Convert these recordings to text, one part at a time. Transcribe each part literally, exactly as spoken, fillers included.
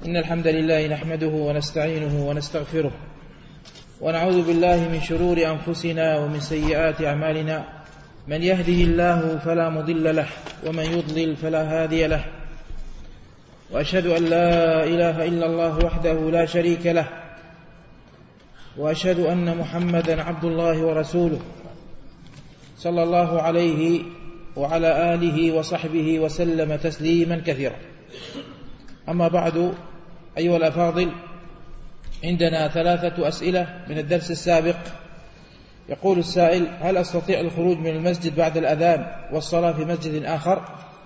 إن الحمد لله نحمده ونستعينه ونستغفره ونعوذ بالله من شرور أنفسنا ومن سيئات أعمالنا. من يهده الله فلا مضل له ومن يضلل فلا هادي له، وأشهد أن لا إله إلا الله وحده لا شريك له، وأشهد أن محمدا عبد الله ورسوله صلى الله عليه وعلى آله وصحبه وسلم تسليما كثيرا. أما بعد، أيها الأفاضل، عندنا ثلاثة أسئلة من الدرس السابق. يقول السائل: هل أستطيع الخروج من المسجد بعد الأذان والصلاة في مسجد آخر؟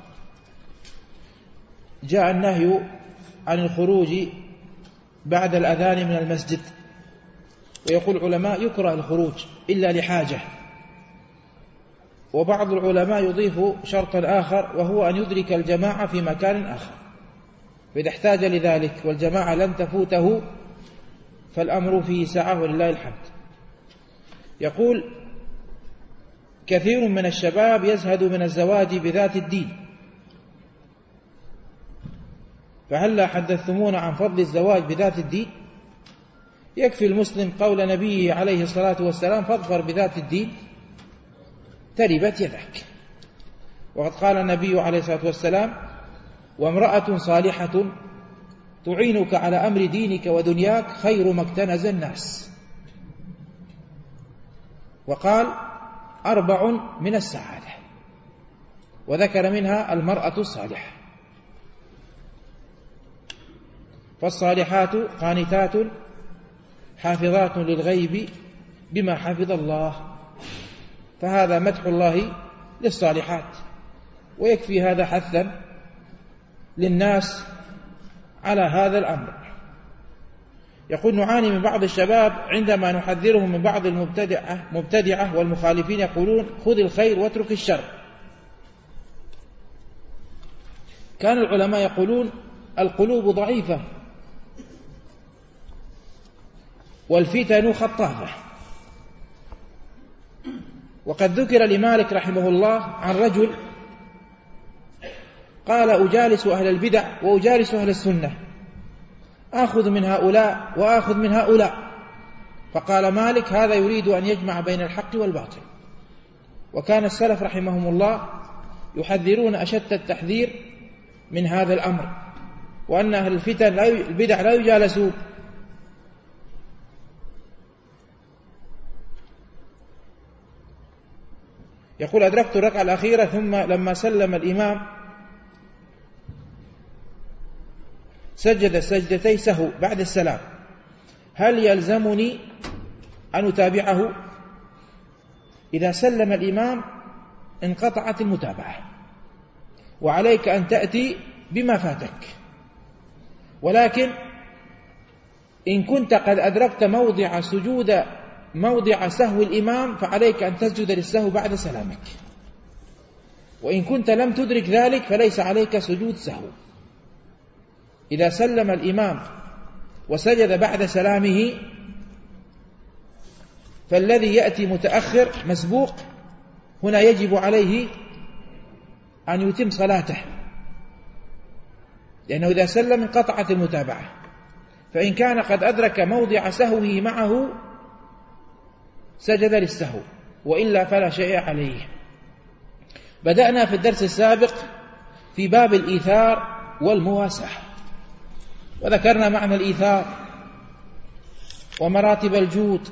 جاء النهي عن الخروج بعد الأذان من المسجد، ويقول العلماء يكره الخروج إلا لحاجة، وبعض العلماء يضيف شرطا آخر وهو أن يدرك الجماعة في مكان آخر، فإذا احتاج لذلك والجماعة لم تفوته فالأمر فيه سعة ولله الحمد. يقول: كثير من الشباب يزهد من الزواج بذات الدين، فهلا حدثتمونا عن فضل الزواج بذات الدين؟ يكفي المسلم قول نبيه عليه الصلاة والسلام: فاظفر بذات الدين تربت يدك. وقد قال النبي عليه الصلاة والسلام: وامرأة صالحة تعينك على أمر دينك ودنياك خير ما اكتنز الناس. وقال: أربع من السعادة، وذكر منها المرأة الصالحة. فالصالحات قانتات حافظات للغيب بما حفظ الله، فهذا مدح الله للصالحات، ويكفي هذا حثا للناس على هذا الأمر. يقول: نعاني من بعض الشباب عندما نحذرهم من بعض المبتدعة مبتدعة والمخالفين يقولون: خذ الخير واترك الشر. كان العلماء يقولون: القلوب ضعيفة والفتن خطافة. وقد ذكر لمالك رحمه الله عن رجل قال: أجالس أهل البدع وأجالس أهل السنة، آخذ من هؤلاء وآخذ من هؤلاء. فقال مالك: هذا يريد أن يجمع بين الحق والباطل. وكان السلف رحمهم الله يحذرون أشد التحذير من هذا الأمر، وأن أهل الفتن لا البدع لا يجالسون. يقول: أدركت الركعة الأخيرة، ثم لما سلم الإمام سجد سجدتي سهو بعد السلام، هل يلزمني أن أتابعه؟ إذا سلم الإمام انقطعت المتابعة، وعليك أن تأتي بما فاتك. ولكن إن كنت قد أدركت موضع سجود موضع سهو الإمام فعليك أن تسجد للسهو بعد سلامك، وإن كنت لم تدرك ذلك فليس عليك سجود سهو. إذا سلم الإمام وسجد بعد سلامه فالذي يأتي متأخر مسبوق هنا يجب عليه أن يتم صلاته، لأنه إذا سلم انقطعت المتابعة. فإن كان قد أدرك موضع سهوه معه سجد للسهو، وإلا فلا شيء عليه. بدأنا في الدرس السابق في باب الإيثار والمواساة، وذكرنا معنى الإيثار ومراتب الجود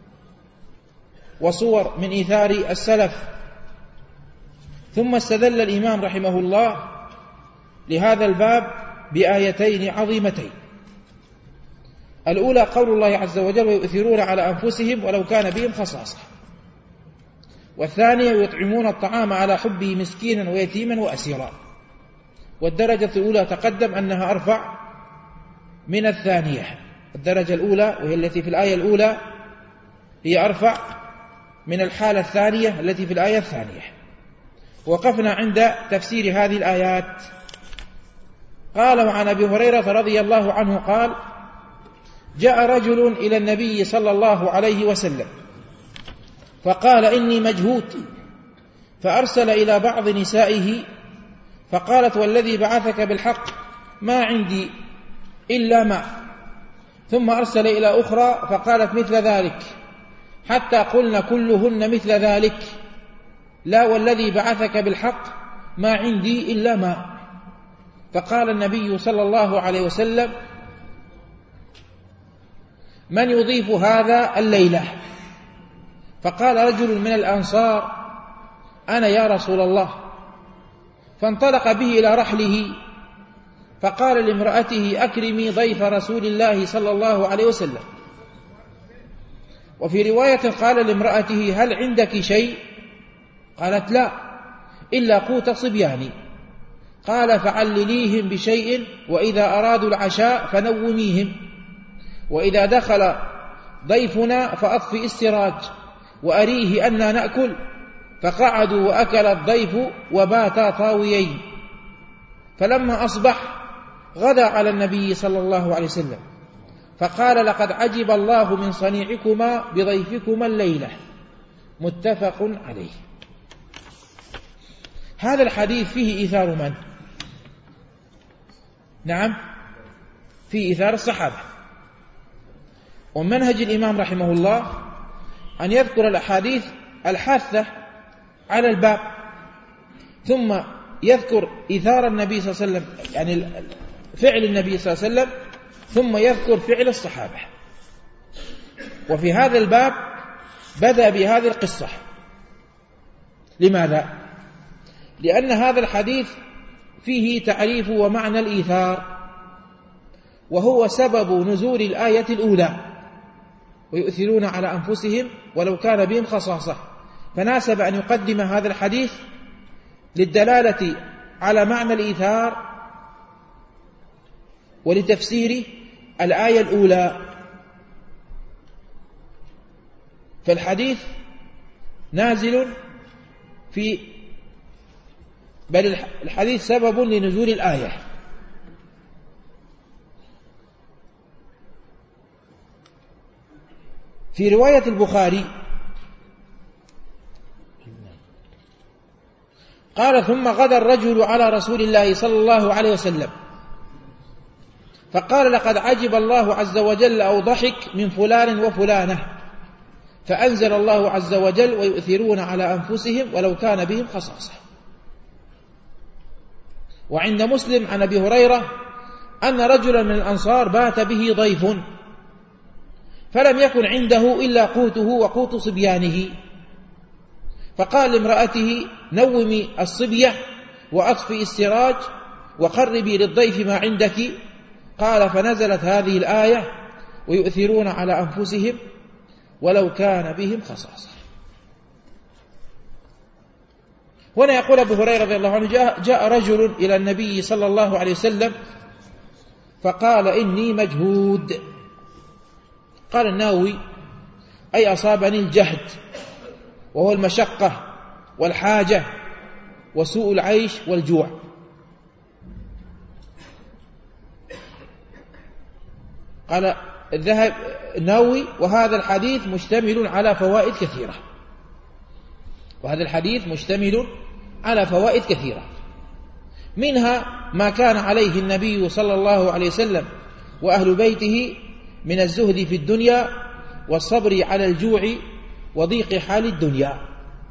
وصور من إيثار السلف. ثم استدل الإمام رحمه الله لهذا الباب بآيتين عظيمتين. الأولى قول الله عز وجل: ويؤثرون على أنفسهم ولو كان بهم خصاصة. والثانية: ويطعمون الطعام على حبه مسكينا ويتيما وأسيرا. والدرجة الأولى تقدم أنها أرفع من الثانية. الدرجة الأولى وهي التي في الآية الأولى هي أرفع من الحالة الثانية التي في الآية الثانية. وقفنا عند تفسير هذه الآيات. قال: وعن أبي هريرة رضي الله عنه قال: جاء رجل إلى النبي صلى الله عليه وسلم فقال: إني مجهود، فأرسل إلى بعض نسائه فقالت: والذي بعثك بالحق ما عندي إلا ماء، ثم أرسل إلى أخرى فقالت مثل ذلك، حتى قلنا كلهن مثل ذلك، لا والذي بعثك بالحق ما عندي إلا ماء. فقال النبي صلى الله عليه وسلم: من يضيف هذا الليلة؟ فقال رجل من الأنصار: أنا يا رسول الله. فانطلق به إلى رحله، فقال لامرأته: أكرمي ضيف رسول الله صلى الله عليه وسلم. وفي رواية قال لامرأته: هل عندك شيء؟ قالت: لا، إلا قوت صبياني. قال: فعلليهم بشيء، وإذا أرادوا العشاء فنوميهم، وإذا دخل ضيفنا فأطفئ السراج وأريه أننا نأكل. فقعدوا وأكل الضيف وباتا طاويين. فلما أصبح غدا على النبي صلى الله عليه وسلم فقال: لقد عجب الله من صنيعكما بضيفكما الليلة. متفق عليه. هذا الحديث فيه إيثار من؟ نعم، فيه إيثار الصحابة. ومنهج الإمام رحمه الله أن يذكر الأحاديث الحاثة على الباب، ثم يذكر إيثار النبي صلى الله عليه وسلم، يعني فعل النبي صلى الله عليه وسلم، ثم يذكر فعل الصحابة. وفي هذا الباب بدأ بهذه القصة. لماذا؟ لأن هذا الحديث فيه تعريف ومعنى الإيثار، وهو سبب نزول الآية الأولى: ويؤثرون على أنفسهم ولو كان بهم خصاصة. فناسب أن يقدم هذا الحديث للدلالة على معنى الإيثار ولتفسير الآية الأولى. فالحديث نازل في بل الحديث سبب لنزول الآية. في رواية البخاري قال: ثم غدا الرجل على رسول الله صلى الله عليه وسلم فقال: لقد عجب الله عز وجل أو ضحك من فلان وفلانة. فأنزل الله عز وجل: ويؤثرون على أنفسهم ولو كان بهم خصاصة. وعند مسلم عن أبي هريرة أن رجلا من الأنصار بات به ضيف، فلم يكن عنده إلا قوته وقوت صبيانه، فقال لامرأته: نومي الصبية وأطفئي السراج وقربي للضيف ما عندك. قال: فنزلت هذه الآية: ويؤثرون على أنفسهم ولو كان بهم خصاصة. هنا يقول أبو هريرة رضي الله عنه: جاء, جاء رجل إلى النبي صلى الله عليه وسلم فقال: إني مجهود. قال النووي: أي أصابني الجهد، وهو المشقة والحاجة وسوء العيش والجوع. قال الذهب النووي: وهذا الحديث مشتمل على فوائد كثيرة. وهذا الحديث مشتمل على فوائد كثيرة، منها ما كان عليه النبي صلى الله عليه وسلم وأهل بيته من الزهد في الدنيا والصبر على الجوع وضيق حال الدنيا.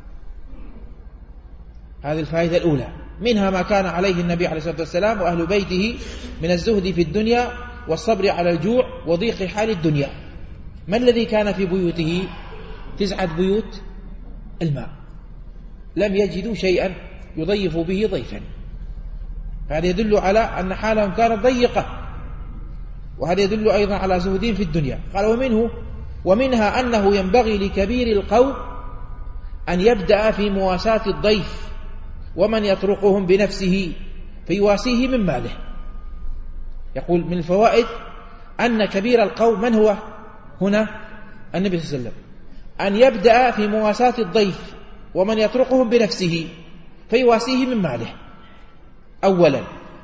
هذه الفائدة الأولى. منها ما كان عليه النبي عليه الصلاة والسلام وأهل بيته من الزهد في الدنيا والصبر على الجوع وضيق حال الدنيا. ما الذي كان في بيوته؟ تسعة بيوت الماء، لم يجدوا شيئا يضيف به ضيفا. هذا يدل على أن حالهم كانت ضيقة، وهذا يدل أيضا على زهدين في الدنيا. قال: ومنه ومنها أنه ينبغي لكبير القوم أن يبدأ في مواساة الضيف ومن يطرقهم بنفسه فيواسيه من ماله. يقول من الفوائد أن كبير القوم من هو هنا؟ النبي صلى الله عليه وسلم، أن يبدأ في مواساة الضيف ومن يطرقهم بنفسه فيواسيه من ماله أولا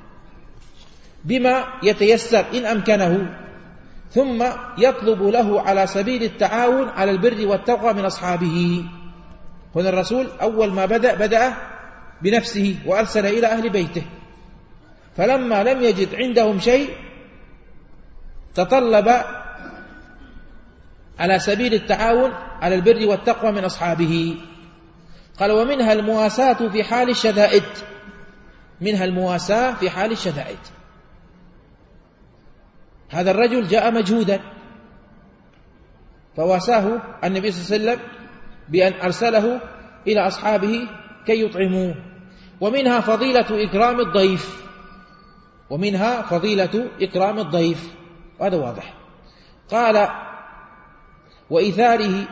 بما يتيسر إن أمكنه، ثم يطلب له على سبيل التعاون على البر والتقوى من أصحابه. هنا الرسول أول ما بدأ بدأ بنفسه وأرسل إلى أهل بيته، فلما لم يجد عندهم شيء تطلب على سبيل التعاون على البر والتقوى من أصحابه. قال ومنها المواساة في حال الشدائد، منها المواساة في حال الشدائد. هذا الرجل جاء مجهودا فواساه النبي صلى الله عليه وسلم بأن أرسله إلى أصحابه كي يطعموه. ومنها فضيلة إكرام الضيف، ومنها فضيلة إكرام الضيف، هذا واضح. قال وإيثاره،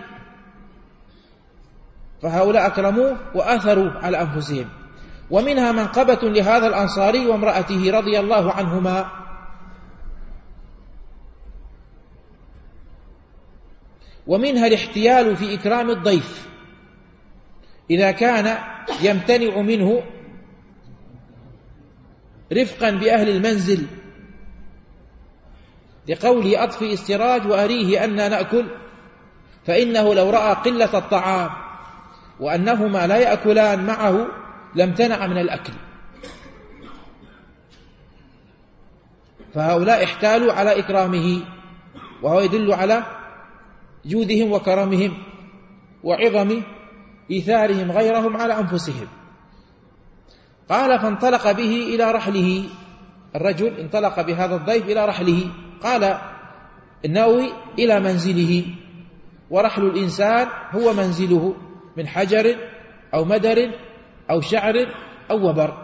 فهؤلاء أكرموه وآثروا على أنفسهم. ومنها منقبة لهذا الأنصاري وامرأته رضي الله عنهما، ومنها الاحتيال في إكرام الضيف إذا كان يمتنع منه رفقا بأهل المنزل، لقوله أطفئ السراج وأريه أن نأكل، فإنه لو رأى قلة الطعام وأنهما لا يأكلان معه لامتنع من الأكل. فهؤلاء احتالوا على إكرامه، وهو يدل على جودهم وكرمهم وعظم إيثارهم غيرهم على أنفسهم. قال فانطلق به إلى رحله، الرجل انطلق بهذا الضيف إلى رحله. قال النووي إلى منزله، ورحل الإنسان هو منزله من حجر أو مدر أو شعر أو وبر.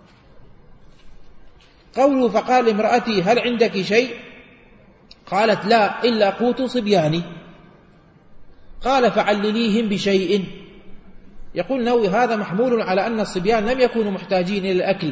قوله فقال امرأتي هل عندك شيء؟ قالت لا إلا قوت صبياني. قال فعلليهم بشيء. يقول النووي هذا محمول على أن الصبيان لم يكونوا محتاجين إلى الأكل،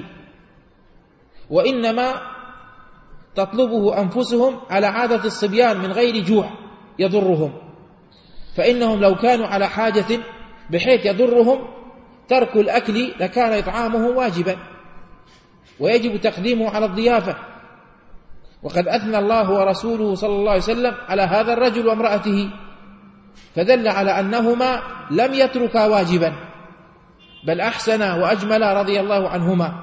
وإنما تطلبه أنفسهم على عادة الصبيان من غير جوع يضرهم، فإنهم لو كانوا على حاجة بحيث يضرهم ترك الأكل لكان إطعامه واجبا ويجب تقديمه على الضيافة. وقد أثنى الله ورسوله صلى الله عليه وسلم على هذا الرجل وامرأته، فدل على أنهما لم يتركا واجبا بل أحسنا وأجملا رضي الله عنهما.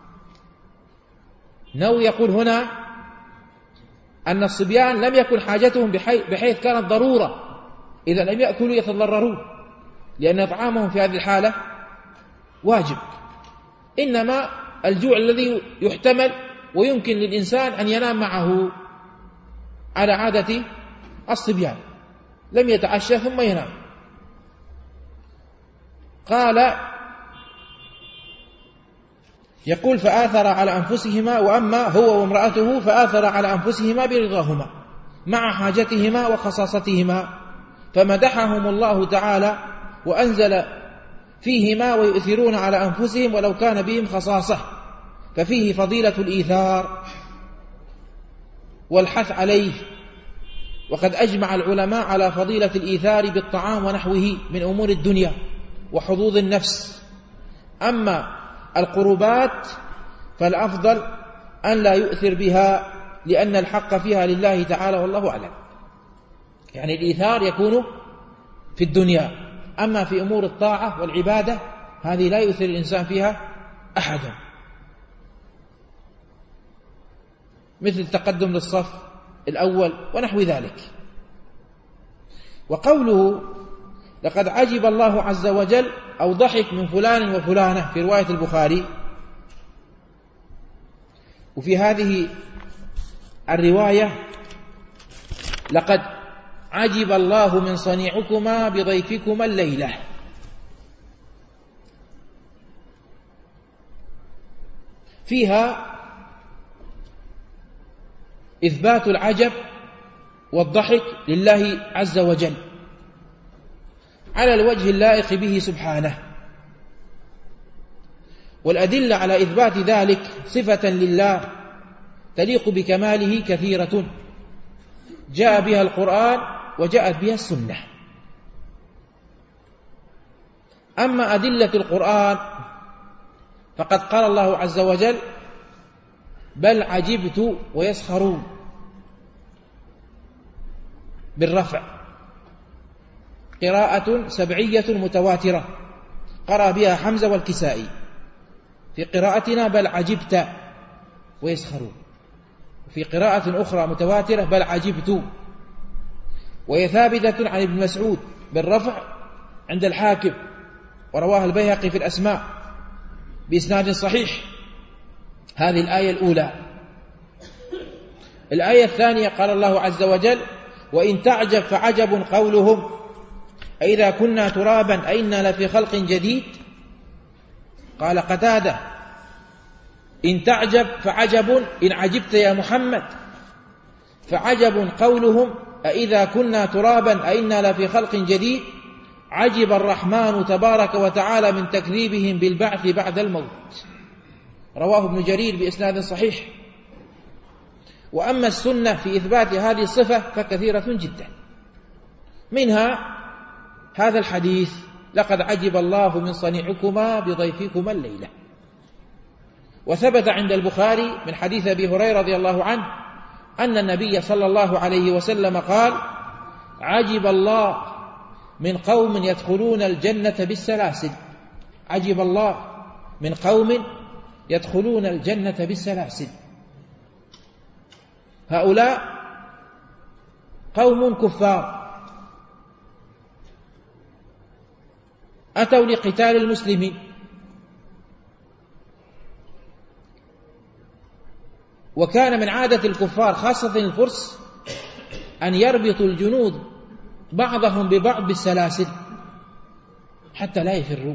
نو يقول هنا أن الصبيان لم يكن حاجتهم بحيث كانت ضرورة، إذا لم يأكلوا يتضررون لأن إطعامهم في هذه الحالة واجب، إنما الجوع الذي يحتمل ويمكن للإنسان أن ينام معه على عادة الصبيان، لم يتعشى ثم ينام. قال يقول فآثر على أنفسهما، وأما هو وامرأته فآثر على أنفسهما برضاهما مع حاجتهما وخصاصتهما، فمدحهم الله تعالى وأنزل فيهما ويؤثرون على أنفسهم ولو كان بهم خصاصة، ففيه فضيلة الإيثار والحث عليه. وقد أجمع العلماء على فضيلة الإيثار بالطعام ونحوه من أمور الدنيا وحظوظ النفس. أما القربات فالأفضل أن لا يؤثر بها لأن الحق فيها لله تعالى والله أعلم. يعني الإيثار يكون في الدنيا، أما في أمور الطاعة والعبادة هذه لا يؤثر الإنسان فيها أحدا، مثل التقدم للصف الأول ونحو ذلك. وقوله لقد عجب الله عز وجل أو ضحك من فلان وفلانة في رواية البخاري، وفي هذه الرواية لقد عجب الله من صنيعكما بضيفكما الليلة. فيها إثبات العجب والضحك لله عز وجل على الوجه اللائق به سبحانه، والأدلة على إثبات ذلك صفة لله تليق بكماله كثيرة جاء بها القرآن وجاءت بها السنة. أما أدلة القرآن فقد قال الله عز وجل بل عجبت ويسخرون بالرفع، قراءة سبعية متواترة قرأ بها حمزة والكسائي. في قراءتنا بل عجبت ويسخرون، في قراءة أخرى متواترة بل عجبت، وهي ثابتة عن ابن مسعود بالرفع عند الحاكم، ورواه البيهقي في الأسماء بإسناد صحيح. هذه الآية الأولى. الآية الثانية قال الله عز وجل: وإن تعجب فعجب قولهم أئذا كنا ترابا أئنا لفي خلق جديد. قال قتادة: إن تعجب فعجب إن عجبت يا محمد، فعجب قولهم أئذا كنا ترابا أئنا لفي خلق جديد، عجب الرحمن تبارك وتعالى من تكذيبهم بالبعث بعد الموت. رواه ابن جرير بإسناد صحيح. وأما السنة في إثبات هذه الصفة فكثيرة جدا، منها هذا الحديث: لقد عجب الله من صنيعكما بضيفكما الليلة. وثبت عند البخاري من حديث أبي هريرة رضي الله عنه أن النبي صلى الله عليه وسلم قال: عجب الله من قوم يدخلون الجنة بالسلاسل. عجب الله من قوم يدخلون الجنة بالسلاسل. هؤلاء قوم كفار أتوا لقتال المسلمين، وكان من عادة الكفار خاصة الفرس أن يربطوا الجنود بعضهم ببعض بالسلاسل حتى لا يفروا،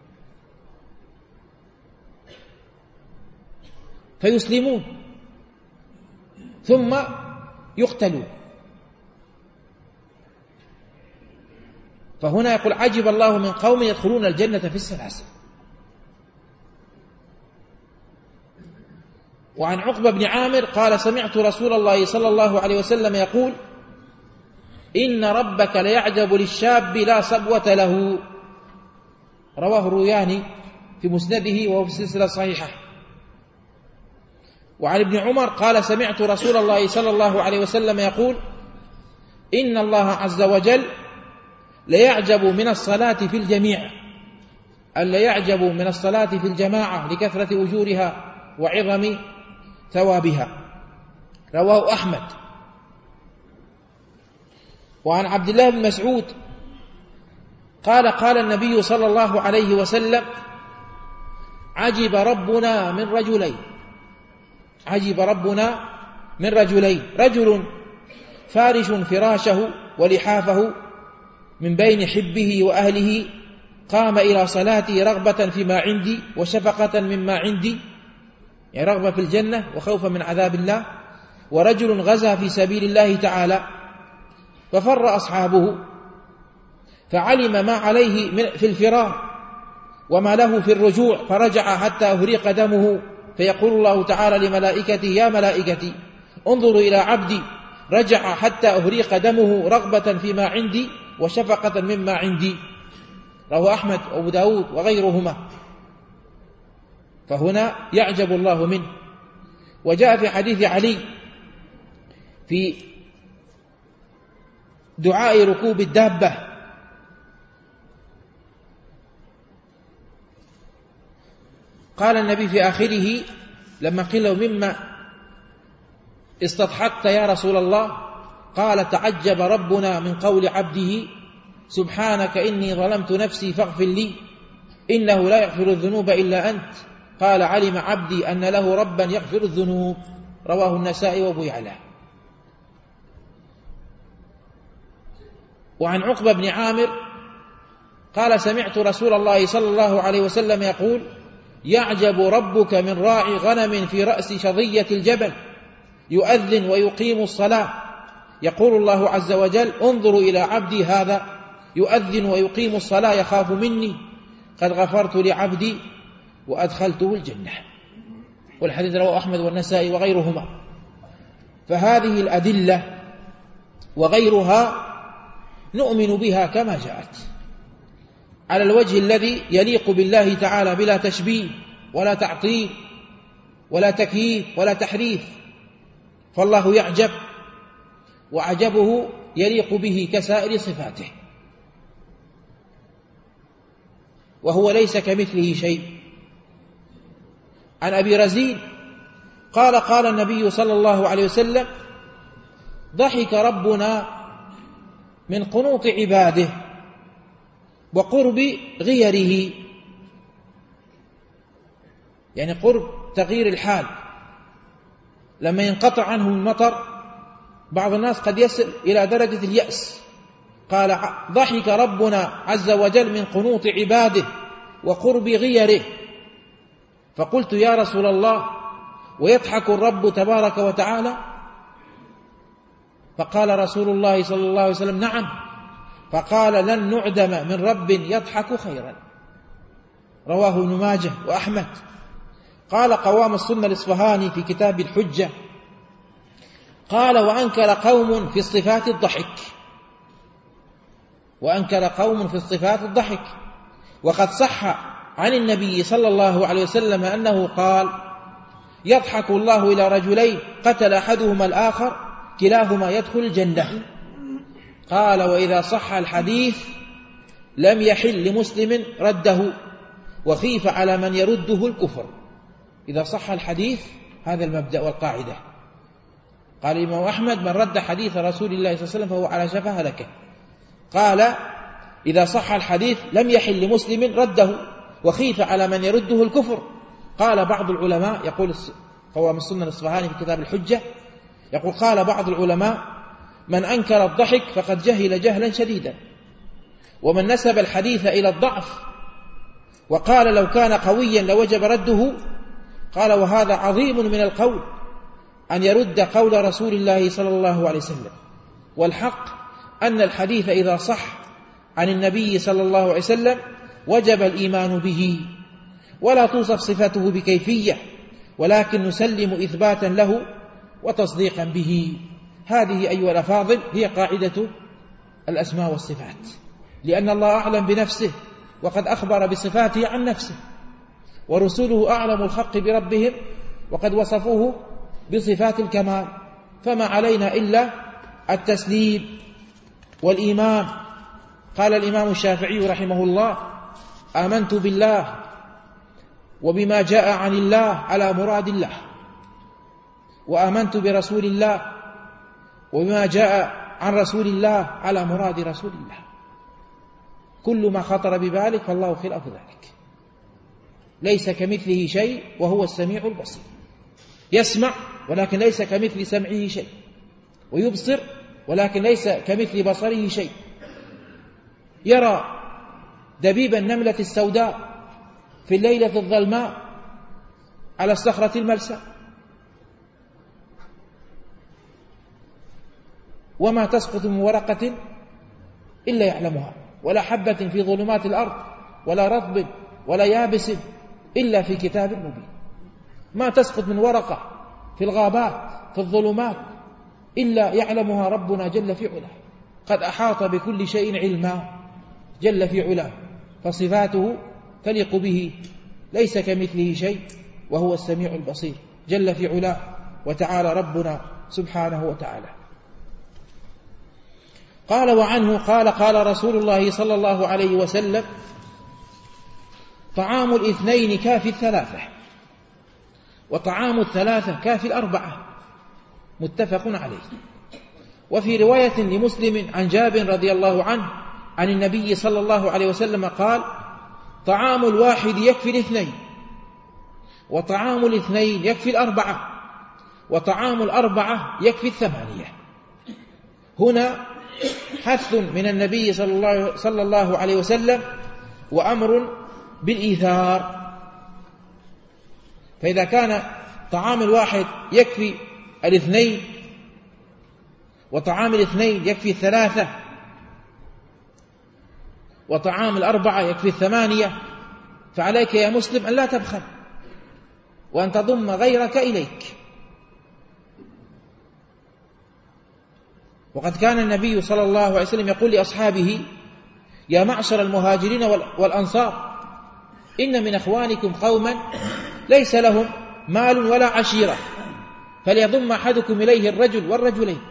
فيسلمون ثم يقتلون. فهنا يقول: عجب الله من قوم يدخلون الجنة في السلاسل. وعن عقبة بن عامر قال: سمعت رسول الله صلى الله عليه وسلم يقول: إن ربك ليعجب للشاب لا صبوة له. رواه الروياني في مسنده وهو في السلسلة الصحيحة. وعن ابن عمر قال: سمعت رسول الله صلى الله عليه وسلم يقول: إن الله عز وجل ليعجب من الصلاة في الجميع، ألا يعجب من الصلاة في الجماعة لكثرة أجورها وعظم ثوابها. رواه أحمد. وعن عبد الله بن مسعود قال: قال النبي صلى الله عليه وسلم: عجب ربنا من رجلين عجب ربنا من رجلين رجل فارش فراشه ولحافه من بين حبه وأهله، قام إلى صلاتي رغبة فيما عندي وشفقة مما عندي، يعني رغبة في الجنة وخوفا من عذاب الله. ورجل غزا في سبيل الله تعالى ففر أصحابه فعلم ما عليه في الفرار وما له في الرجوع، فرجع حتى أهريق دمه، فيقول الله تعالى لملائكتي: يا ملائكتي انظروا إلى عبدي رجع حتى أهريق دمه رغبة فيما عندي وشفقة مما عندي. رواه أحمد وأبو داود وغيرهما. فهنا يعجب الله منه. وجاء في حديث علي في دعاء ركوب الدابة: قال النبي في آخره لما قيل له: مما استضحكت يا رسول الله؟ قال: تعجب ربنا من قول عبده: سبحانك إني ظلمت نفسي فاغفر لي إنه لا يغفر الذنوب إلا أنت. قال: علم عبدي أن له ربا يغفر الذنوب. رواه النسائي وابو يعلى. وعن عقبة بن عامر قال: سمعت رسول الله صلى الله عليه وسلم يقول: يعجب ربك من راعي غنم في رأس شظية الجبل يؤذن ويقيم الصلاة، يقول الله عز وجل: انظروا إلى عبدي هذا يؤذن ويقيم الصلاة يخاف مني، قد غفرت لعبدي وأدخلته الجنة. والحديث رواه أحمد والنسائي وغيرهما. فهذه الأدلة وغيرها نؤمن بها كما جاءت على الوجه الذي يليق بالله تعالى بلا تشبيه ولا تعطيل ولا تكييف ولا تحريف. فالله يعجب، وعجبه يليق به كسائر صفاته، وهو ليس كمثله شيء. عن أبي رزين قال قال النبي صلى الله عليه وسلم: ضحك ربنا من قنوط عباده وقرب غيره، يعني قرب تغيير الحال، لما ينقطع عنه المطر بعض الناس قد يصل إلى درجة اليأس. قال: ضحك ربنا عز وجل من قنوط عباده وقرب غيره. فقلت: يا رسول الله، ويضحك الرب تبارك وتعالى؟ فقال رسول الله صلى الله عليه وسلم: نعم. فقال: لن نعدم من رب يضحك خيرا. رواه ابن ماجه وأحمد. قال قوام السنة الإصفهاني في كتاب الحجة: قال: وأنكر قوم في الصفات الضحك وأنكر قوم في الصفات الضحك وقد صح عن النبي صلى الله عليه وسلم أنه قال: يضحك الله إلى رجلين قتل أحدهما الآخر كلاهما يدخل الجنة. قال: وإذا صح الحديث لم يحل لمسلم رده، وخيف على من يرده الكفر. إذا صح الحديث، هذا المبدأ والقاعدة. قال الإمام أحمد: من رد حديث رسول الله صلى الله عليه وسلم فهو على شفا هلكة. قال: إذا صح الحديث لم يحل لمسلم رده، وخيف على من يرده الكفر. قال بعض العلماء، يقول قوام السنة الإصفهاني في كتاب الحجة، يقول: قال بعض العلماء: من أنكر الضحك فقد جهل جهلا شديدا. ومن نسب الحديث إلى الضعف وقال لو كان قويا لوجب رده، قال: وهذا عظيم من القول أن يرد قول رسول الله صلى الله عليه وسلم. والحق أن الحديث إذا صح عن النبي صلى الله عليه وسلم وجب الإيمان به، ولا توصف صفته بكيفية، ولكن نسلم إثباتا له وتصديقا به. هذه أيها الأفاضل هي قاعدة الأسماء والصفات، لأن الله أعلم بنفسه وقد أخبر بصفاته عن نفسه، ورسوله أعلم الخلق بربهم وقد وصفوه بصفات الكمال، فما علينا إلا التسليم والإيمان. قال الإمام الشافعي رحمه الله: آمنت بالله وبما جاء عن الله على مراد الله، وآمنت برسول الله وبما جاء عن رسول الله على مراد رسول الله. كل ما خطر ببالك فالله خلاف ذلك. ليس كمثله شيء وهو السميع البصير. يسمع ولكن ليس كمثل سمعه شيء، ويبصر ولكن ليس كمثل بصره شيء. يرى دبيب النملة السوداء في الليلة الظلماء على الصخرة الملساء، وما تسقط من ورقة إلا يعلمها، ولا حبة في ظلمات الأرض ولا رطب ولا يابس إلا في كتاب مبين. ما تسقط من ورقة في الغابات في الظلمات إلا يعلمها ربنا جل في علاه. قد أحاط بكل شيء علما جل في علاه، فصفاته تليق به، ليس كمثله شيء وهو السميع البصير جل في علاه وتعالى ربنا سبحانه وتعالى. قال: وعنه قال: قال رسول الله صلى الله عليه وسلم: طعام الاثنين كافي الثلاثة، وطعام الثلاثة كافي الأربعة. متفق عليه. وفي رواية لمسلم عن جابر رضي الله عنه عن النبي صلى الله عليه وسلم قال: طعام الواحد يكفي الاثنين، وطعام الاثنين يكفي الأربعة، وطعام الأربعة يكفي الثمانية. هنا حث من النبي صلى الله عليه وسلم وأمر بالإيثار. فإذا كان طعام الواحد يكفي الاثنين، وطعام الاثنين يكفي الثلاثة، وطعام الأربعة يكفي الثمانية، فعليك يا مسلم أن لا تبخل وأن تضم غيرك إليك. وقد كان النبي صلى الله عليه وسلم يقول لأصحابه: يا معشر المهاجرين والأنصار، إن من أخوانكم قوما ليس لهم مال ولا عشيرة، فليضم أحدكم إليه الرجل والرجلين.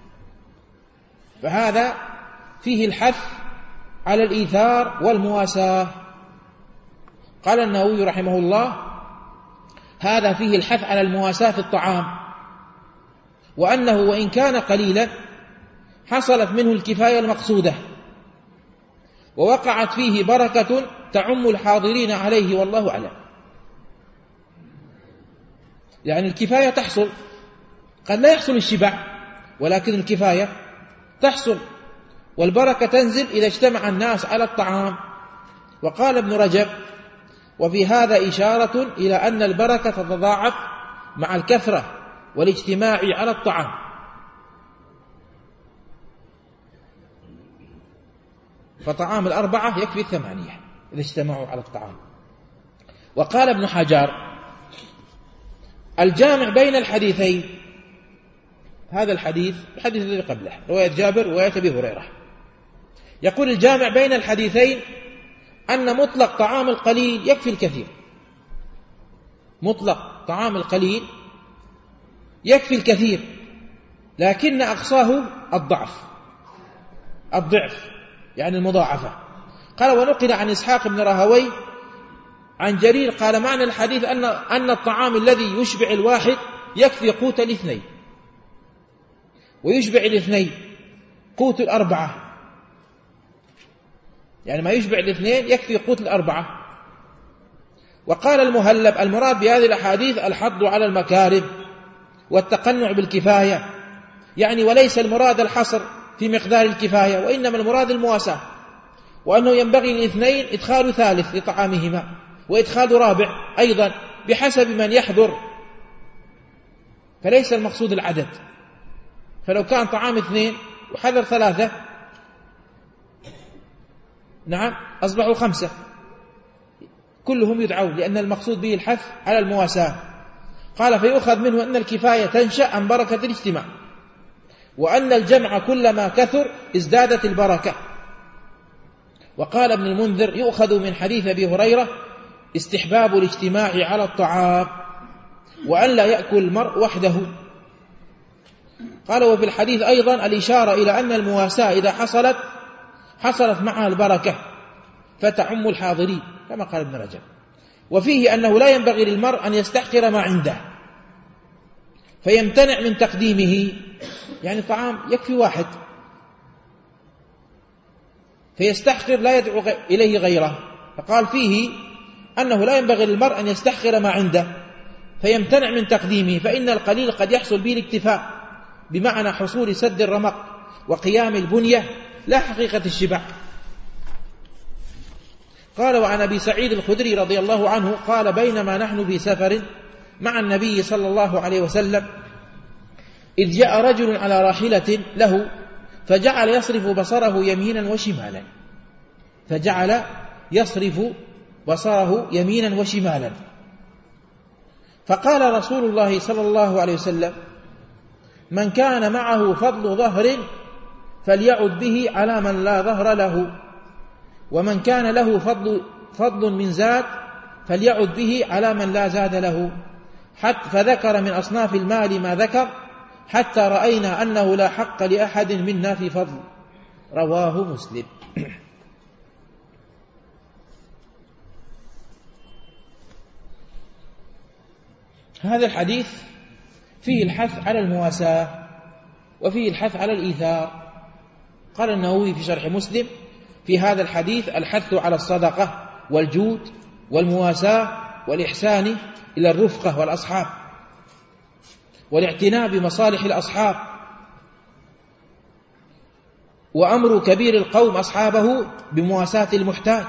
فهذا فيه الحث على الإيثار والمواساة. قال النووي رحمه الله: هذا فيه الحث على المواساة في الطعام، وأنه وإن كان قليلا حصلت منه الكفاية المقصودة، ووقعت فيه بركة تعم الحاضرين عليه، والله أعلم. يعني الكفاية تحصل، قد لا يحصل الشبع، ولكن الكفاية تحصل، والبركة تنزل إذا اجتمع الناس على الطعام. وقال ابن رجب: وفي هذا إشارة إلى أن البركة تتضاعف مع الكثرة والاجتماع على الطعام. فطعام الأربعة يكفي الثمانية إذا اجتمعوا على الطعام. وقال ابن حجر: الجامع بين الحديثين، هذا الحديث الحديث الذي قبله رواية جابر ورواية أبي هريرة، يقول: الجامع بين الحديثين أن مطلق طعام القليل يكفي الكثير. مطلق طعام القليل يكفي الكثير، لكن أقصاه الضعف الضعف يعني المضاعفة. قال: ونقل عن إسحاق بن راهوي عن جرير قال: معنى الحديث أن أن الطعام الذي يشبع الواحد يكفي قوت الاثنين، ويشبع الاثنين قوت الأربعة، يعني ما يشبع الاثنين يكفي قوت الأربعة. وقال المهلب: المراد بهذه الأحاديث الحض على المكارم والتقنع بالكفاية، يعني وليس المراد الحصر في مقدار الكفاية، وإنما المراد المواساة، وأنه ينبغي للاثنين إدخال ثالث لطعامهما، وإدخال رابع أيضا بحسب من يحضر، فليس المقصود العدد. فلو كان طعام اثنين وحضر ثلاثة، نعم أصبحوا خمسة، كلهم يدعون، لأن المقصود به الحث على المواساة. قال: فيؤخذ منه أن الكفاية تنشأ عن بركة الاجتماع، وأن الجمع كلما كثر ازدادت البركة. وقال ابن المنذر: يؤخذ من حديث أبي هريرة استحباب الاجتماع على الطعام، وأن لا يأكل المرء وحده. قال: وفي الحديث أيضا الإشارة إلى أن المواساة إذا حصلت حصلت معها البركة فتعم الحاضرين، كما قال ابن رجب. وفيه أنه لا ينبغي للمرء أن يستحقر ما عنده فيمتنع من تقديمه، يعني الطعام يكفي واحد فيستحقر لا يدعو إليه غيره. فقال فيه أنه لا ينبغي للمرء أن يستحقر ما عنده فيمتنع من تقديمه، فإن القليل قد يحصل به الاكتفاء، بمعنى حصول سد الرمق وقيام البنية، لا حقيقة الشبع. قال: وعن أبي سعيد الخدري رضي الله عنه قال: بينما نحن في سفر مع النبي صلى الله عليه وسلم إذ جاء رجل على راحلة له فجعل يصرف بصره يمينا وشمالا فجعل يصرف بصره يمينا وشمالا فقال رسول الله صلى الله عليه وسلم: من كان معه فضل ظهر فليعد به على من لا ظهر له، ومن كان له فضل, فضل من زاد فليعد به على من لا زاد له، حتى فذكر من أصناف المال ما ذكر حتى رأينا أنه لا حق لأحد منا في فضل. رواه مسلم. هذا الحديث فيه الحث على المواساة وفيه الحث على الإيثار. قال النووي في شرح مسلم: في هذا الحديث الحث على الصدقة والجود والمواساة والإحسان إلى الرفقة والأصحاب، والاعتناء بمصالح الأصحاب، وأمر كبير القوم أصحابه بمواساة المحتاج،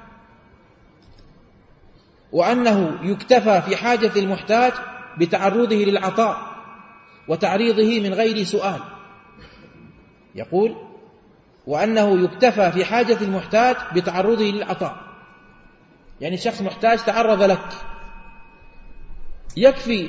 وأنه يكتفى في حاجة المحتاج بتعرضه للعطاء وتعريضه من غير سؤال. يقول: وأنه يكتفى في حاجة المحتاج بتعرضه للعطاء، يعني شخص محتاج تعرض لك، يكفي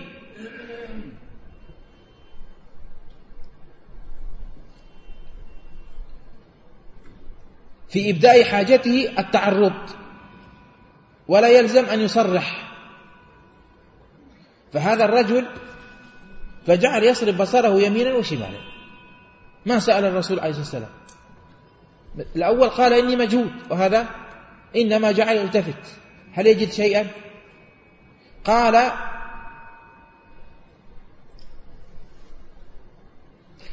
في إبداء حاجته التعرض، ولا يلزم أن يصرح. فهذا الرجل فجعل يصرف بصره يمينا وشمالا، ما سأل الرسول عليه الصلاة والسلام. الأول قال: إني مجهود، وهذا إنما جعل يلتفت هل يجد شيئا؟ قال: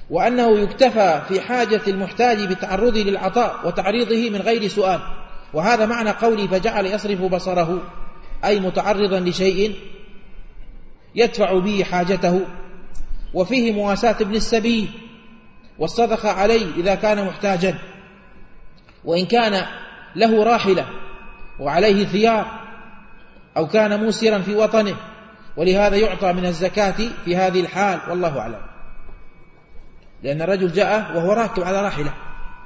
وأنه يكتفى في حاجة المحتاج بتعرضه للعطاء وتعريضه من غير سؤال. وهذا معنى قولي فجعل يصرف بصره، أي متعرضا لشيء يدفع به حاجته. وفيه مواساة ابن السبيل والصدقة عليه إذا كان محتاجا، وإن كان له راحلة وعليه ثياب أو كان موسرا في وطنه، ولهذا يعطى من الزكاة في هذه الحال، والله أعلم. لأن الرجل جاء وهو راكب على راحلة.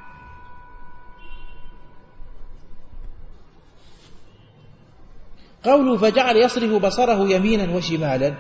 قوله فجعل يصرف بصره يمينا وشمالا،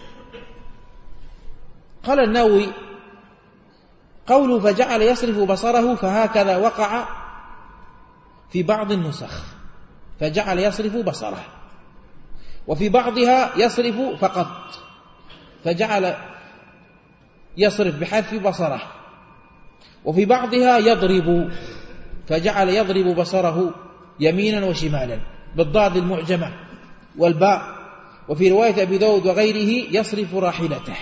قال النووي قوله فجعل يصرف بصره فهكذا وقع في بعض النسخ، فجعل يصرف بصره، وفي بعضها يصرف فقط فجعل يصرف بحذف بصره، وفي بعضها يضرب فجعل يضرب بصره يمينا وشمالا بالضاد المعجمة والباء. وفي رواية أبي داود وغيره يصرف راحلته،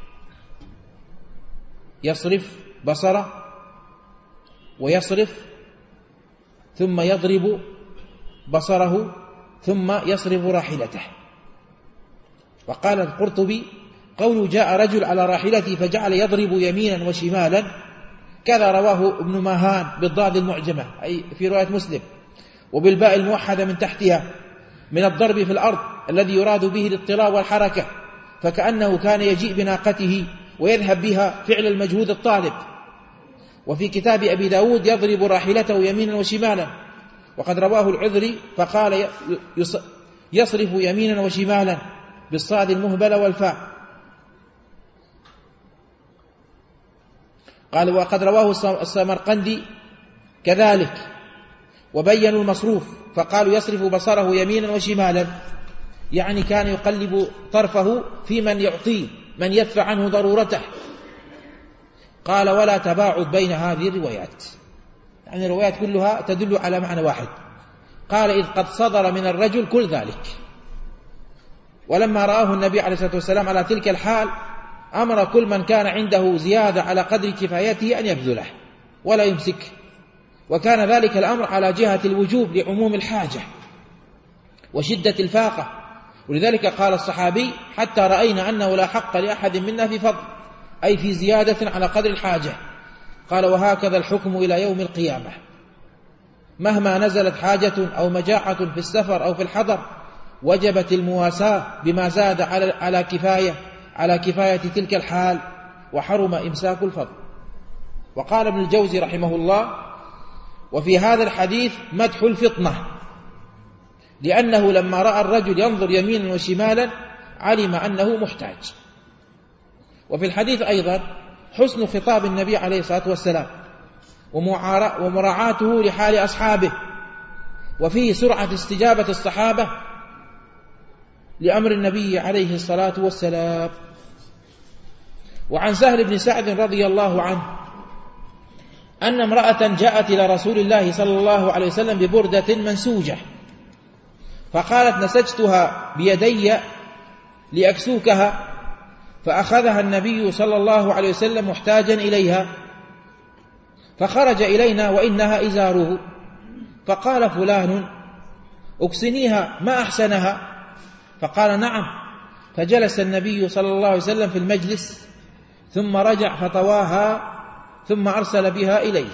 يصرف بصره ويصرف ثم يضرب بصره ثم يصرف راحلته. وقال القرطبي قوله جاء رجل على راحلته فجعل يضرب يمينا وشمالا، كذا رواه ابن ماهان بالضاد المعجمة أي في رواية مسلم، وبالباء الموحدة من تحتها، من الضرب في الأرض الذي يراد به الاضطراب والحركة، فكأنه كان يجيء بناقته ويذهب بها فعل المجهود الطالب. وفي كتاب أبي داود يضرب راحلته يمينا وشمالا، وقد رواه العذري فقال يصرف يمينا وشمالا بالصاد المهبلة والفاء. قال وقد رواه السمرقندي كذلك، وبينوا المصروف فقالوا يصرف بصره يمينا وشمالا، يعني كان يقلب طرفه في من يعطيه من يدفع عنه ضرورته. قال ولا تباعد بين هذه الروايات، يعني الروايات كلها تدل على معنى واحد. قال إذ قد صدر من الرجل كل ذلك. ولما رآه النبي عليه الصلاة والسلام على تلك الحال أمر كل من كان عنده زيادة على قدر كفايته أن يبذله ولا يمسك، وكان ذلك الأمر على جهة الوجوب لعموم الحاجة وشدة الفاقة. ولذلك قال الصحابي حتى رأينا أنه لا حق لأحد منا في فضل، أي في زيادة على قدر الحاجة. قال وهكذا الحكم إلى يوم القيامة، مهما نزلت حاجة أو مجاعة في السفر أو في الحضر وجبت المواساة بما زاد على على كفاية على كفاية تلك الحال، وحرم إمساك الفضل. وقال ابن الجوزي رحمه الله وفي هذا الحديث مدح الفطنة، لأنه لما رأى الرجل ينظر يمينا وشمالا علم أنه محتاج. وفي الحديث أيضا حسن خطاب النبي عليه الصلاة والسلام ومراعاته لحال أصحابه، وفيه سرعة استجابة الصحابة لأمر النبي عليه الصلاة والسلام. وعن سهل بن سعد رضي الله عنه أن امرأة جاءت إلى رسول الله صلى الله عليه وسلم ببردة منسوجة، فقالت نسجتها بيدي لأكسوكها، فأخذها النبي صلى الله عليه وسلم محتاجا إليها، فخرج إلينا وإنها إزاره، فقال فلان أكسنيها ما أحسنها، فقال نعم، فجلس النبي صلى الله عليه وسلم في المجلس ثم رجع فطواها ثم أرسل بها إليه،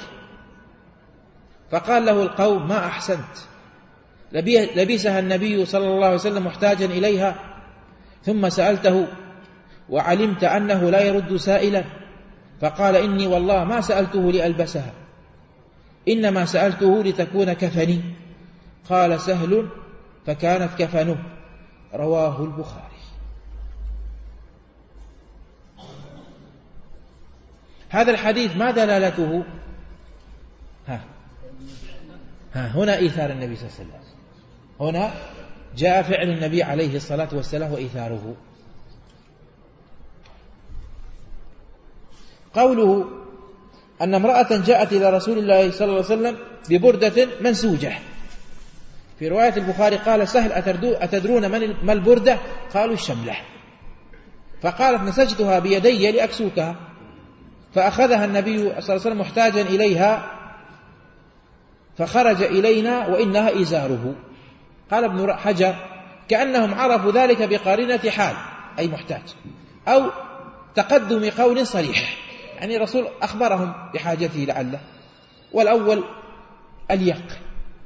فقال له القوم ما أحسنت، لبسها النبي صلى الله عليه وسلم محتاجا إليها ثم سألته وعلمت أنه لا يرد سائلا، فقال إني والله ما سألته لألبسها، إنما سألته لتكون كفني. قال سهل فكانت كفنه، رواه البخاري. هذا الحديث ما دلالته؟ ها ها هنا إيثار النبي صلى الله عليه وسلم، هنا جاء فعل النبي عليه الصلاة والسلام وإيثاره. قوله أن امرأة جاءت إلى رسول الله صلى الله عليه وسلم ببردة منسوجة، في رواية البخاري قال سهل أتدرون ما البردة؟ قالوا الشملة، فقالت نسجتها بيدي لأكسوكها، فأخذها النبي صلى الله عليه وسلم محتاجا إليها فخرج إلينا وإنها إزاره. قال ابن حجر كأنهم عرفوا ذلك بقارنة حال أي محتاج أو تقدم قول صريح، يعني الرسول أخبرهم بحاجته لعله، والأول اليق.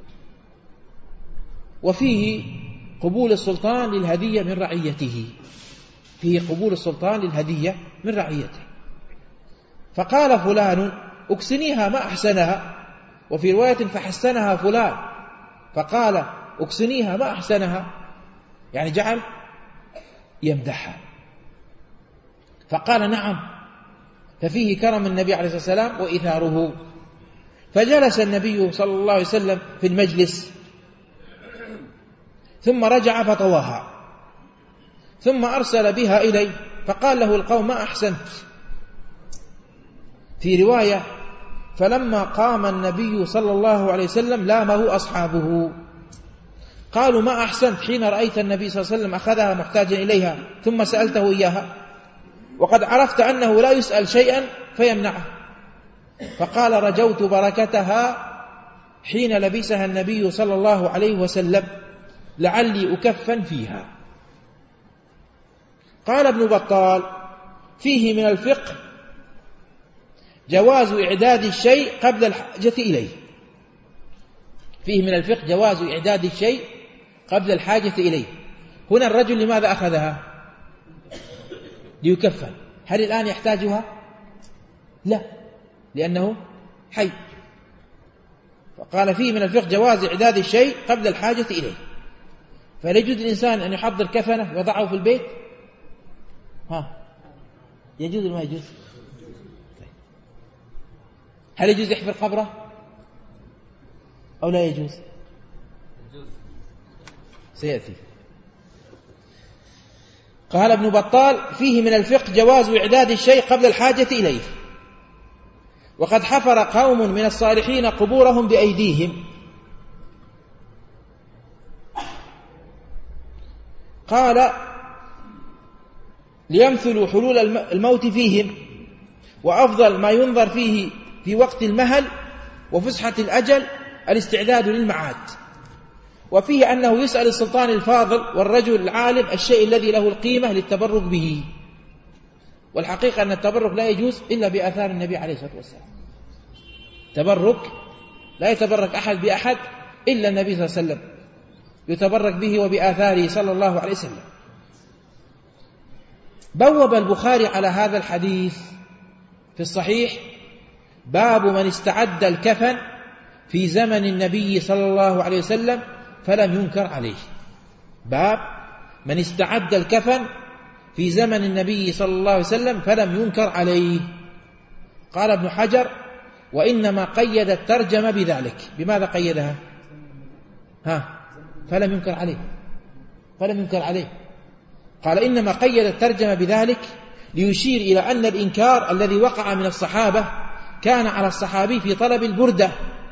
وفيه قبول السلطان للهدية من رعيته، فيه قبول السلطان للهدية من رعيته. فقال فلان أكسنيها ما أحسنها، وفي رواية فحسنها فلان، فقال أكسنيها ما أحسنها، يعني جعل يمدحها. فقال نعم، ففيه كرم النبي عليه الصلاة والسلام وإثاره. فجلس النبي صلى الله عليه وسلم في المجلس ثم رجع فطواها، ثم أرسل بها إليه فقال له القوم ما أحسنت. في رواية فلما قام النبي صلى الله عليه وسلم لامه أصحابه، قالوا ما أحسنت حين رأيت النبي صلى الله عليه وسلم أخذها محتاجا إليها ثم سألته إياها، وقد عرفت أنه لا يسأل شيئا فيمنعه. فقال رجوت بركتها حين لبسها النبي صلى الله عليه وسلم لعلي أكفن فيها. قال ابن بطال فيه من الفقه جواز إعداد الشيء قبل الحاجة إليه، فيه من الفقه جواز إعداد الشيء قبل الحاجة إليه. هنا الرجل لماذا أخذها؟ ليكفن. هل الآن يحتاجها؟ لا، لأنه حي. فقال فيه من الفقه جواز إعداد الشيء قبل الحاجة إليه. فهل يجوز الإنسان أن يحضر كفنه ويضعه في البيت؟ ها يجوز ولا ما يجوز؟ هل يجوز يحفر قبره أو لا يجوز؟ سيأتي. قال ابن بطال فيه من الفقه جواز إعداد الشيء قبل الحاجة إليه، وقد حفر قوم من الصالحين قبورهم بأيديهم. قال ليمثلوا حلول الموت فيهم، وأفضل ما ينظر فيه في وقت المهل وفسحة الأجل الاستعداد للمعاد. وفيه أنه يسأل السلطان الفاضل والرجل العالم الشيء الذي له القيمة للتبرك به، والحقيقة أن التبرك لا يجوز إلا بآثار النبي عليه الصلاة والسلام. تبرك لا يتبرك أحد بأحد إلا النبي صلى الله عليه وسلم يتبرك به وبآثاره صلى الله عليه وسلم. بوب البخاري على هذا الحديث في الصحيح باب من استعد الكفن في زمن النبي صلى الله عليه وسلم فلم ينكر عليه. باب من استعد الكفن في زمن النبي صلى الله عليه وسلم فلم ينكر عليه. قال ابن حجر وإنما قيد الترجمة بذلك. بماذا قيدها؟ ها فلم ينكر عليه، فلم ينكر عليه. قال إنما قيد الترجمة بذلك ليشير إلى أن الإنكار الذي وقع من الصحابة كان على الصحابي في طلب البردة،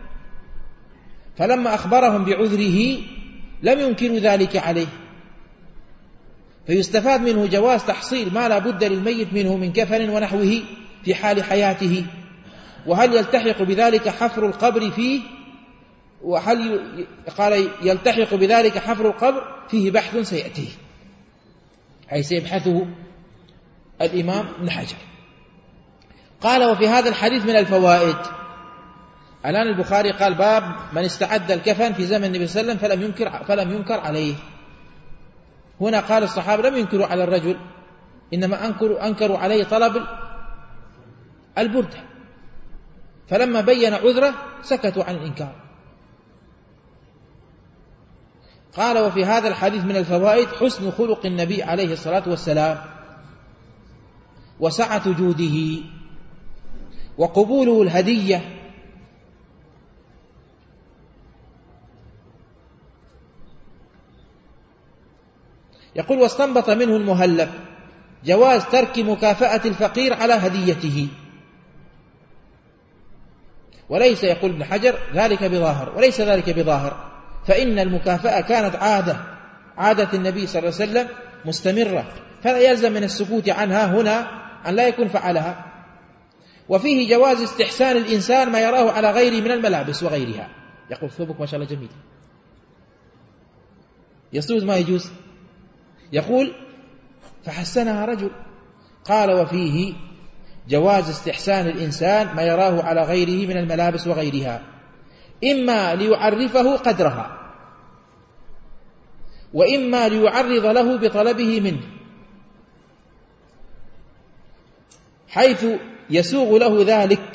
فلما أخبرهم بعذره لم ينكروا ذلك عليه. فيستفاد منه جواز تحصيل ما لا بد للميت منه من كفن ونحوه في حال حياته. وهل يلتحق بذلك حفر القبر فيه؟ وهل قال يلتحق بذلك حفر القبر فيه بحث سيأتيه، أي سيبحثه الإمام ابن حجر. قال وفي هذا الحديث من الفوائد. الآن البخاري قال باب من استعد الكفن في زمن النبي صلى الله عليه وسلم فلم ينكر, فلم ينكر عليه. هنا قال الصحابة لم ينكروا على الرجل، إنما أنكروا, أنكروا عليه طلب البردة، فلما بين عذره سكتوا عن الإنكار. قال وفي هذا الحديث من الفوائد حسن خلق النبي عليه الصلاة والسلام وسعة جوده وقبوله الهدية. يقول واستنبط منه المهلب جواز ترك مكافأة الفقير على هديته، وليس يقول ابن حجر ذلك بظاهر، وليس ذلك بظاهر، فإن المكافأة كانت عادة عادة النبي صلى الله عليه وسلم مستمرة، فلا يلزم من السكوت عنها هنا أن لا يكون فعلها. وفيه جواز استحسان الإنسان ما يراه على غيره من الملابس وغيرها. يقول ثوبك ما شاء الله جميل، يجوز ما يجوز؟ يقول فحسنها رجل. قال وفيه جواز استحسان الإنسان ما يراه على غيره من الملابس وغيرها، إما ليعرفه قدرها وإما ليعرض له بطلبه منه، حيث يسوغ له ذلك.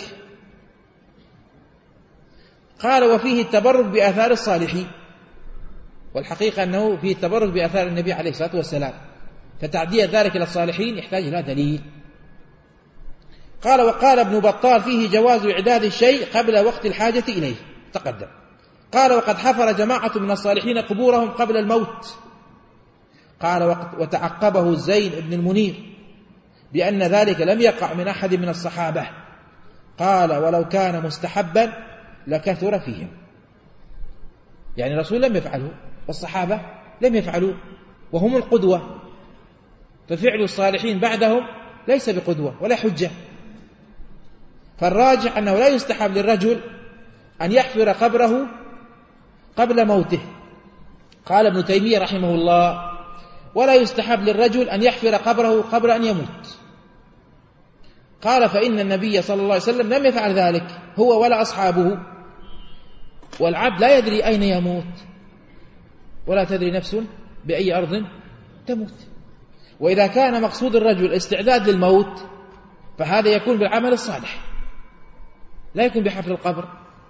قال وفيه التبرك بآثار الصالحين، والحقيقة أنه فيه التبرك بآثار النبي عليه الصلاة والسلام، فتعدية ذلك إلى الصالحين يحتاج إلى دليل. قال وقال ابن بطال فيه جواز إعداد الشيء قبل وقت الحاجة إليه، تقدم. قال وقد حفر جماعة من الصالحين قبورهم قبل الموت. قال وتعقبه الزين بن المنير بأن ذلك لم يقع من أحد من الصحابة. قال ولو كان مستحبا لكثر فيهم، يعني الرسول لم يفعله والصحابة لم يفعلوا وهم القدوة، ففعل الصالحين بعدهم ليس بقدوة ولا حجة. فالراجح أنه لا يستحب للرجل أن يحفر قبره قبل موته. قال ابن تيمية رحمه الله ولا يستحب للرجل أن يحفر قبره قبل أن يموت. قال فإن النبي صلى الله عليه وسلم لم يفعل ذلك هو ولا أصحابه، والعبد لا يدري أين يموت، ولا تدري نفس بأي أرض تموت. وإذا كان مقصود الرجل الاستعداد للموت فهذا يكون بالعمل الصالح، لا يكون بحفر القبر.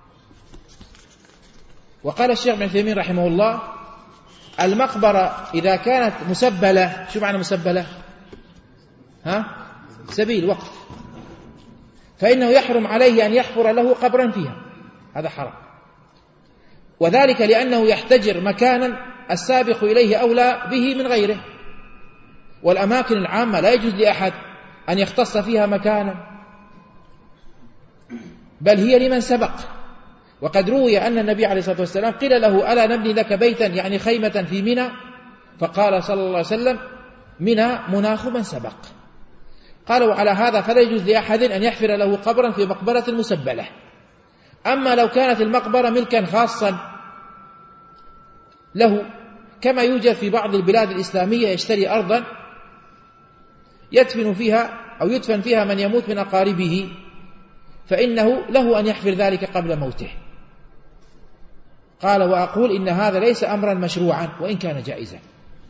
وقال الشيخ ابن عثيمين رحمه الله المقبرة إذا كانت مسبلة، شو معنى مسبلة؟ ها؟ سبيل وقف، فإنه يحرم عليه أن يحفر له قبرا فيها، هذا حرام، وذلك لأنه يحتجر مكانا السابق إليه أولى به من غيره، والأماكن العامة لا يجوز لأحد أن يختص فيها مكانا، بل هي لمن سبق. وقد روي أن النبي عليه الصلاة والسلام قيل له ألا نبني لك بيتا يعني خيمة في منى؟ فقال صلى الله عليه وسلم منى مناخ من سبق. قالوا على هذا فلا يجوز لأحد أن يحفر له قبرا في مقبرة مسبلة. أما لو كانت المقبرة ملكا خاصا له، كما يوجد في بعض البلاد الإسلامية يشتري أرضا يدفن فيها أو يدفن فيها من يموت من أقاربه، فإنه له أن يحفر ذلك قبل موته. قال وأقول إن هذا ليس أمرا مشروعا وإن كان جائزا،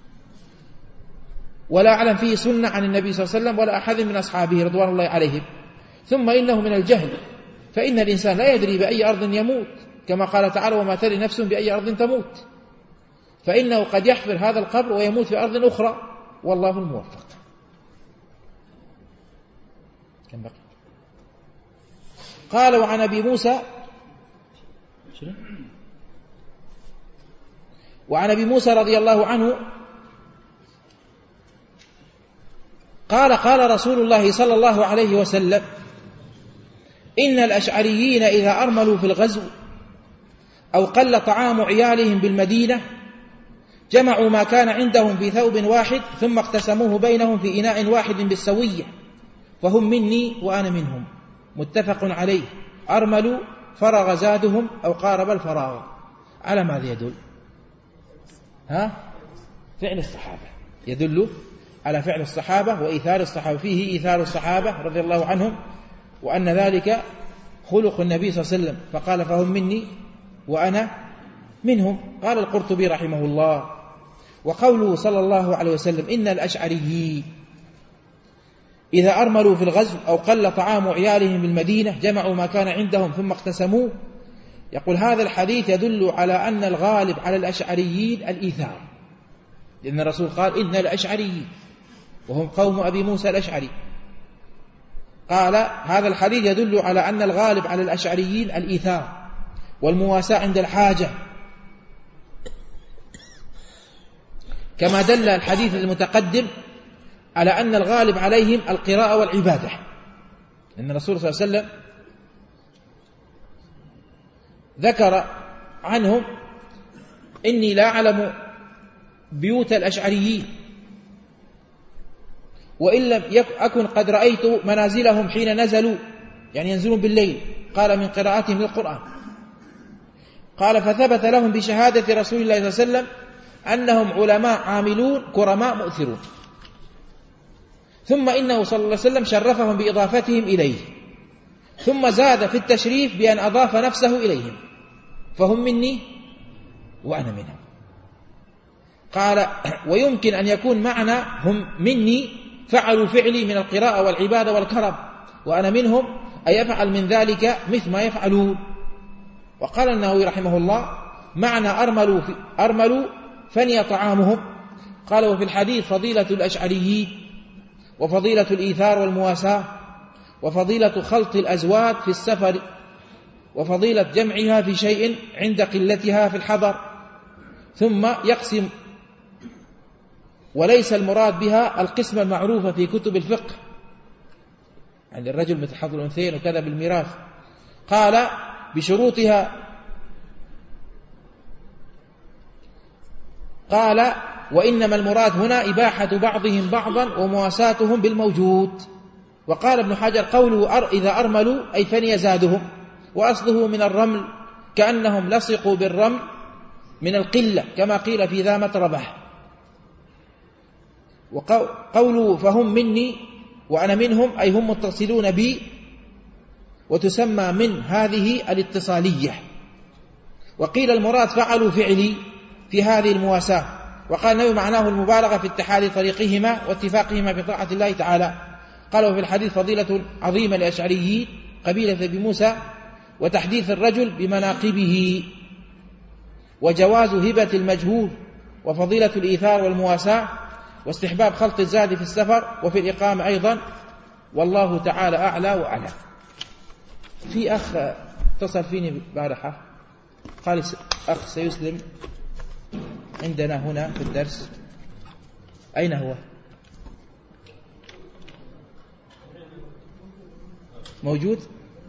ولا أعلم فيه سنة عن النبي صلى الله عليه وسلم ولا أحد من أصحابه رضوان الله عليهم. ثم إنه من الجهل، فإن الإنسان لا يدري بأي أرض يموت، كما قال تعالى وما تدري نفس بأي أرض تموت، فإنه قد يحفر هذا القبر ويموت في أرض أخرى، والله الموفق. كم بقي؟ قال وعن أبي موسى وعن أبي موسى رضي الله عنه قال قال رسول الله صلى الله عليه وسلم إن الأشعريين إذا أرملوا في الغزو أو قل طعام عيالهم بالمدينة جمعوا ما كان عندهم في ثوب واحد ثم اقتسموه بينهم في إناء واحد بالسوية، فهم مني وأنا منهم. متفق عليه. أرملوا فرغ زادهم أو قارب الفراغ. على ماذا يدل؟ ها؟ فعل الصحابة، يدل على فعل الصحابة وإيثار الصحابة، فيه إيثار الصحابة رضي الله عنهم، وأن ذلك خلق النبي صلى الله عليه وسلم، فقال فهم مني وأنا منهم. قال القرطبي رحمه الله وقوله صلى الله عليه وسلم إن الأشعريين إذا أرملوا في الغزو أو قل طعام عيالهم بالمدينة جمعوا ما كان عندهم ثم اقتسموه، يقول هذا الحديث يدل على أن الغالب على الأشعريين الإيثار، لأن الرسول قال إن الأشعريين وهم قوم أبي موسى الأشعري. قال هذا الحديث يدل على أن الغالب على الأشعريين الإيثار والمواساة عند الحاجة، كما دل الحديث المتقدم على أن الغالب عليهم القراءة والعبادة، لأن الرسول صلى الله عليه وسلم ذكر عنهم إني لا أعلم بيوت الأشعريين وإن لم أكن قد رأيت منازلهم حين نزلوا يعني ينزلون بالليل، قال من قراءتهم للقرآن. قال فثبت لهم بشهادة رسول الله صلى الله عليه وسلم أنهم علماء عاملون كرماء مؤثرون. ثم إنه صلى الله عليه وسلم شرفهم بإضافتهم إليه، ثم زاد في التشريف بأن أضاف نفسه إليهم، فهم مني وأنا منهم. قال ويمكن أن يكون معنى هم مني فعلوا فعلي من القراءة والعبادة والكرم، وأنا منهم أي أفعل من ذلك مثل ما يفعلون. وقال النووي رحمه الله معنى أرملوا, أرملوا فني طعامهم. قال وفي الحديث فضيلة الأشعريين، وفضيلة الإيثار والمواساة، وفضيلة خلط الأزواج في السفر، وفضيلة جمعها في شيء عند قلتها في الحضر. ثم يقسم، وليس المراد بها القسم المعروفة في كتب الفقه، يعني الرجل مثل حظ الأنثيين وكذا بالميراث. قال بشروطها، قال وإنما المراد هنا إباحة بعضهم بعضا ومواساتهم بالموجود. وقال ابن حجر قوله أر إذا أرملوا أي فني زادهم، وأصله من الرمل كأنهم لصقوا بالرمل من القلة كما قيل في ذا متربح. وقوله فهم مني وأنا منهم أي هم متصلون بي، وتسمى من هذه الاتصالية. وقيل المراد فعلوا فعلي في هذه المواساة. وقال النبي معناه المبالغة في اتحاد طريقهما واتفاقهما في طاعة الله تعالى. قال وفي الحديث فضيلة عظيمة لأشعريين قبيلة بموسى، وتحديث الرجل بمناقبه، وجواز هبة المجهول، وفضيلة الإيثار والمواساة، واستحباب خلط الزاد في السفر وفي الإقامة أيضا، والله تعالى أعلى وأعلم. في أخ اتصل فيني بارحة قال أخ سيسلم عندنا هنا في الدرس، أين هو؟ موجود؟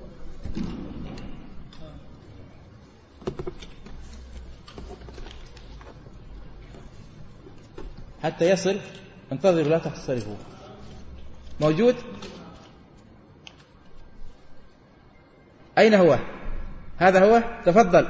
حتى يصل انتظروا لا تخسروا. موجود؟ أين هو؟ هذا هو؟ تفضل.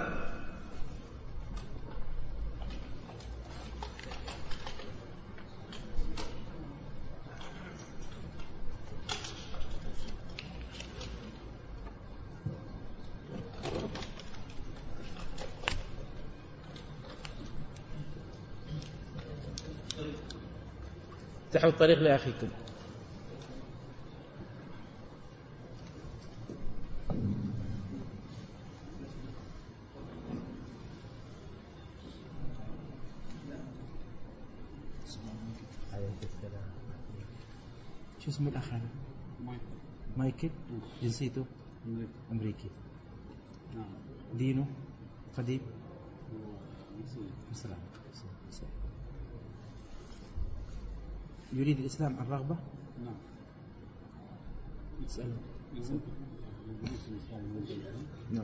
افتحوا الطريق لأخيكم. شو اسم الأخ هذا؟ مايكل. جنسيته أمريكي. دينه قديم مسلم. يريد الإسلام الرغبة؟ نعم. اسأله. نعم.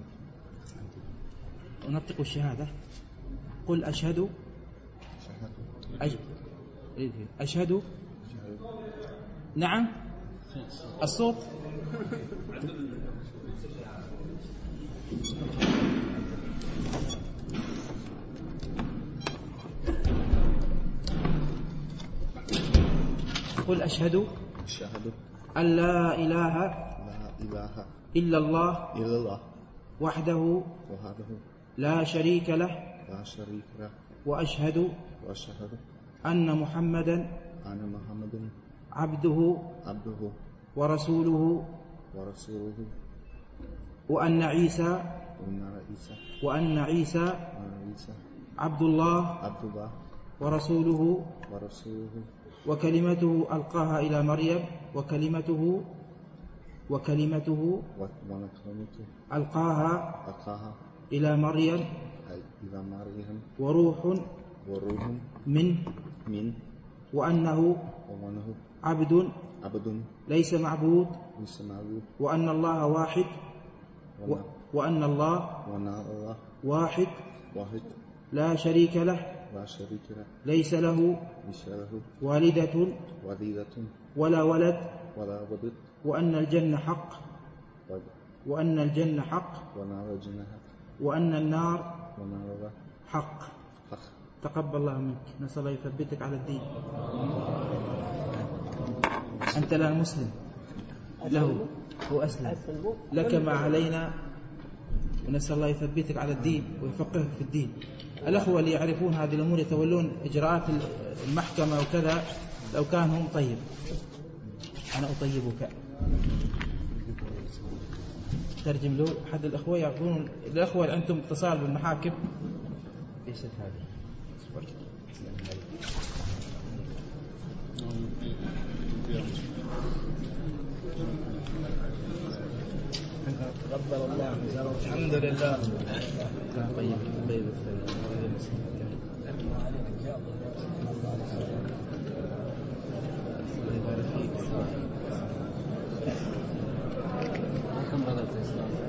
ونطق الشهادة. قل أشهد. أشهد. أشهد. نعم. الصوت. قل أشهد أن لا إله إلا الله وحده لا شريك له وأشهد أن محمدا عبده ورسوله وأن عيسى وأن عيسى عبد الله ورسوله وكلمته ألقاها إلى مريم وكلمته وكلمته ألقاها إلى مريم وروح منه وأنه عبد ليس معبود وأن الله واحد وأن الله واحد لا شريك له ليس له والدة ولا ولد وأن الجنة حق وأن الجنة حق وأن النار حق. تقبل الله منك، نسأل الله يثبتك على الدين. أنت الآن مسلم له وأسلم، لك ما علينا، ونسأل الله يثبتك على الدين ويفقهك في الدين. الأخوة اللي يعرفون هذه الأمور يتولون إجراءات المحكمة وكذا، لو كان هم طيب أنا أطيبك. ترجم له أحد الأخوة يعطون الأخوة اللي أنتم اتصال بالمحاكم. ليست هذه تقبل الله. الحمد لله. طيب طيب الله يبارك فيك.